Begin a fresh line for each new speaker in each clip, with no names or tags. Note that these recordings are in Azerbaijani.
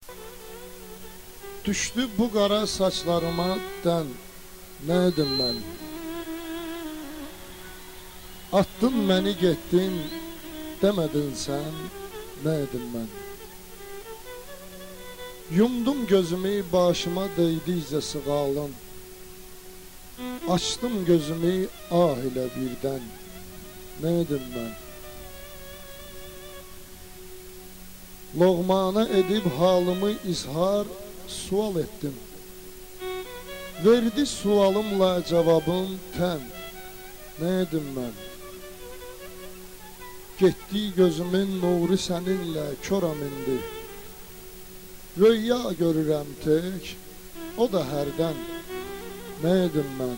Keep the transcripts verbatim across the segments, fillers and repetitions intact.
Düşdü bu qara saçlarıma dən, nə edim mən? Attın məni getdin, demədin sən, nə edim mən? Yumdum gözümü, başıma değdiycə sığalım. Açdım gözümü ah ilə birdən, nə edim mən? Loğmana edib halımı izhar, sual etdim. Verdi sualımla cavabım tən, nə edim mən? Getdi gözümün nuru səninlə köram indi. Röya görürəm tək, o da hərdən, nə edim mən?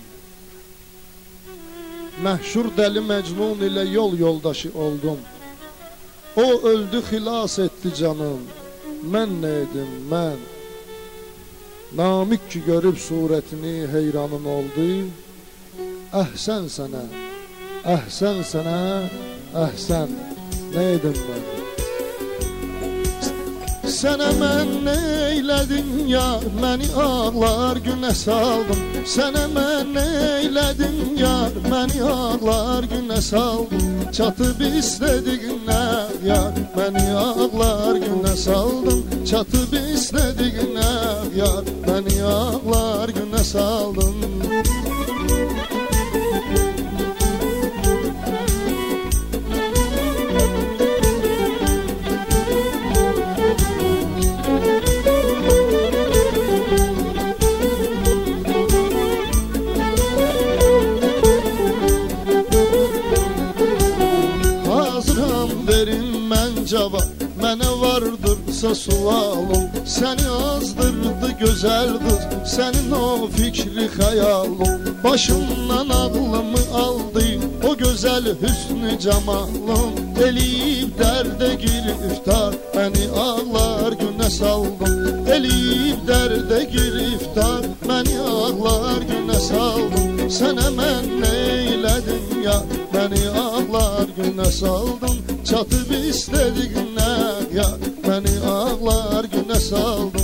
Məhşur dəli Məcnun ilə yol yoldaşı oldum. O öldü, xilas etdi canım, mən nə edim mən? Namik ki görüb surətini heyranım oldu. Əhsən sənə, əhsən sənə, əhsən, nə edim mən? Sənə mən neylədim yar, məni ağlar günə saldım. Sənə mən neylədim yar, məni ağlar günə saldım. Çatıb istədiyinə yar, məni ağlar günə saldım. Çatıb istədiyinə yar, məni ağlar günə saldım. Cavab mənə vardırsa sualım. Səni azdırdı gözəl qız, sənin o fikri xəyalım. Başımdan ağlımı aldı o gözəl hüsnü camalım. Eləyib dərdə giriftar, məni ağlar günə saldım. Eləyib dərdə giriftar, məni ağlar günə saldım. Sənə mən neylədim ya, məni ağlar günə saldım. Çatıb istədiyinə ya, məni ağlar günə saldım.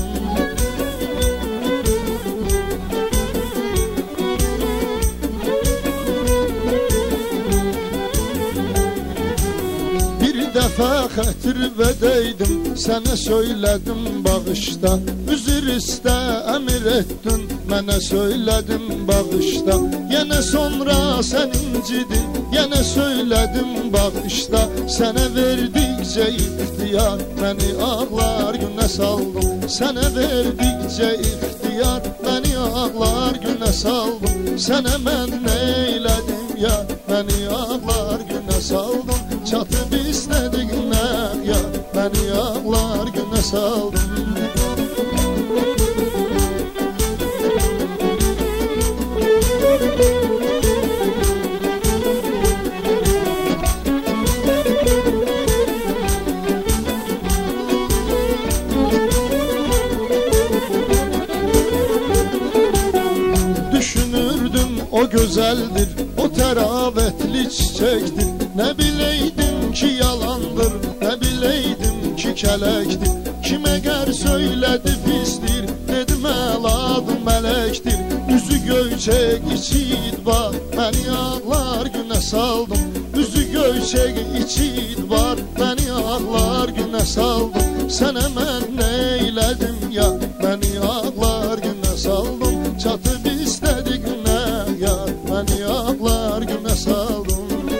Bir dəfə xətir və deydim, sənə söylədim bağışda. Üzr istə əmr etdin, mənə söylədim bağışda. Yenə sonra sən incidin, yenə söylədim bağışda. Sənə verdikcə ixtiyar, məni ağlar günə saldım. Sənə verdikcə ixtiyar, məni ağlar günə saldım. Sənə mən neylədim ya, məni ağlar günə saldım. Çatıb istədiyinə ya, məni ağlar günə saldım. O gözəldir, o təravətli çiçəkdir. Nə biləydim ki yalandır, nə biləydim ki kələkdir. Kim əgər söylədi pisdir, dedim əladı mələkdir. Üzü göyçək, içi idbar, məni ağlar günə saldım. Üzü göyçək, içi idbar, məni ağlar günə saldım. Sənə mən neylədim ya, məni ağlar günə saldım. Çatıb istədiyinə ya, məni ağlar günə saldım.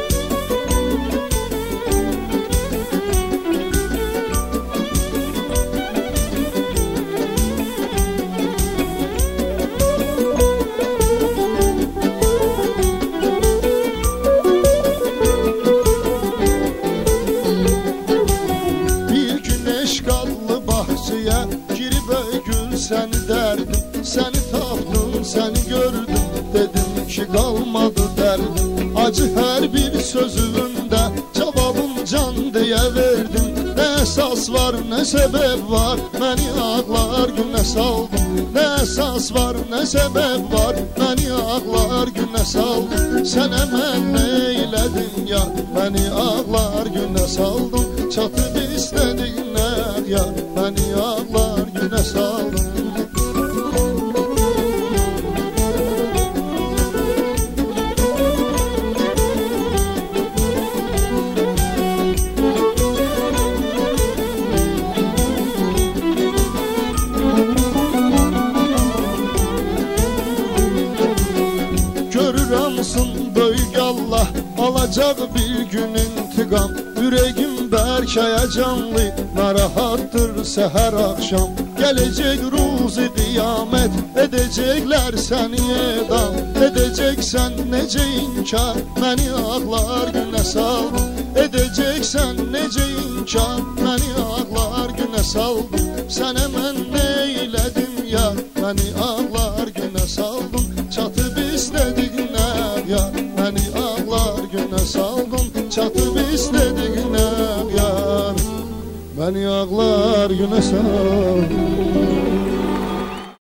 Bir gün eşqallı bahçəyə girib öygül səni dərdim. Səni tapdım, səni gördüm, dedim ki qalmadı dərdim. Acı hər bir sözündə cavabım can deyə verdim. Nə əsas var, nə səbəb var, məni ağlar günə saldım. Nə əsas var, nə səbəb var, məni ağlar günə saldım. Sənə mən neylədim ya, məni ağlar günə saldım. Çatıb istədiyinə ya, məni ağlar günə saldım. saldım. Görürəmsin böyük Allah alacaq bir gün intiqam. Ürəyim bərkəyəcanlı, narahatdır səhər axşam. Gələcək ruzi qiyamət, edəcəklər səni edam. Edəcəksən necə inkar, məni ağlar günə saldın. Edəcəksən necə inkar, məni ağlar günə saldın. Sənə mən neylədim ya, məni ağlar günə saldın. Çatıb istədiyinə yar, məni ağlar günə saldın. Çatıb istədiyinə yar, məni ağlar günə saldın.